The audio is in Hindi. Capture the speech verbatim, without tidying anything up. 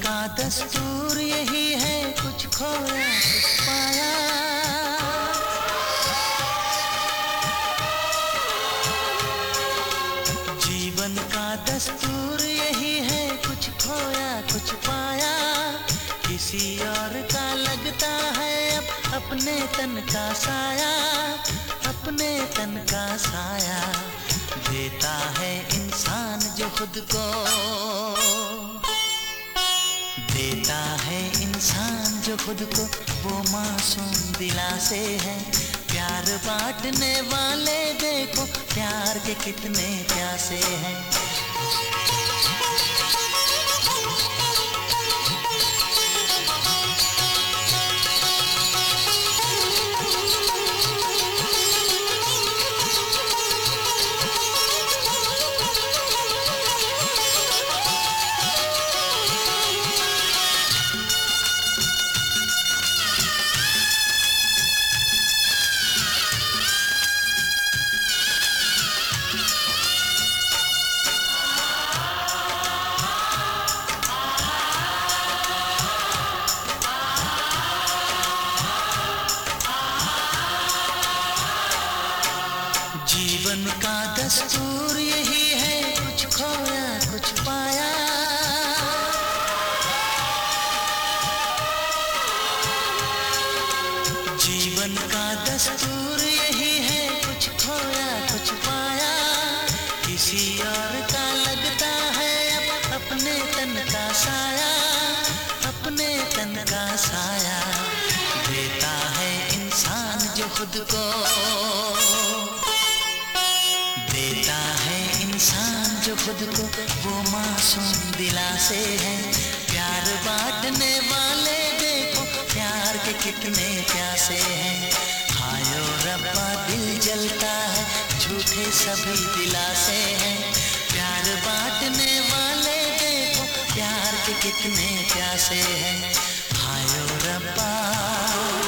का दस्तूर यही है, कुछ खोया कुछ पाया। जीवन का दस्तूर यही है, कुछ खोया कुछ पाया। किसी और का लगता है अब अपने तन का साया, अपने तन का साया। देता है इंसान जो खुद को, देता है इंसान जो खुद को, वो मासूम दिलासे है। प्यार बांटने वाले देखो, प्यार के कितने प्यासे हैं। जीवन का दस्तूर यही है, कुछ खोया कुछ पाया। जीवन का दस्तूर यही है, कुछ खोया कुछ पाया। किसी और का लगता है अब अपने तन का साया, अपने तन का साया। देता है इंसान जो खुद को, देता है इंसान जो खुद को, वो मासूम दिलासे है। प्यार बांटने वाले देखो, प्यार के कितने प्यासे हैं। हायो रब्बा दिल जलता है, झूठे सभी दिलासे हैं। प्यार बांटने वाले देखो, प्यार के कितने प्यासे हैं। हायो रब्बा।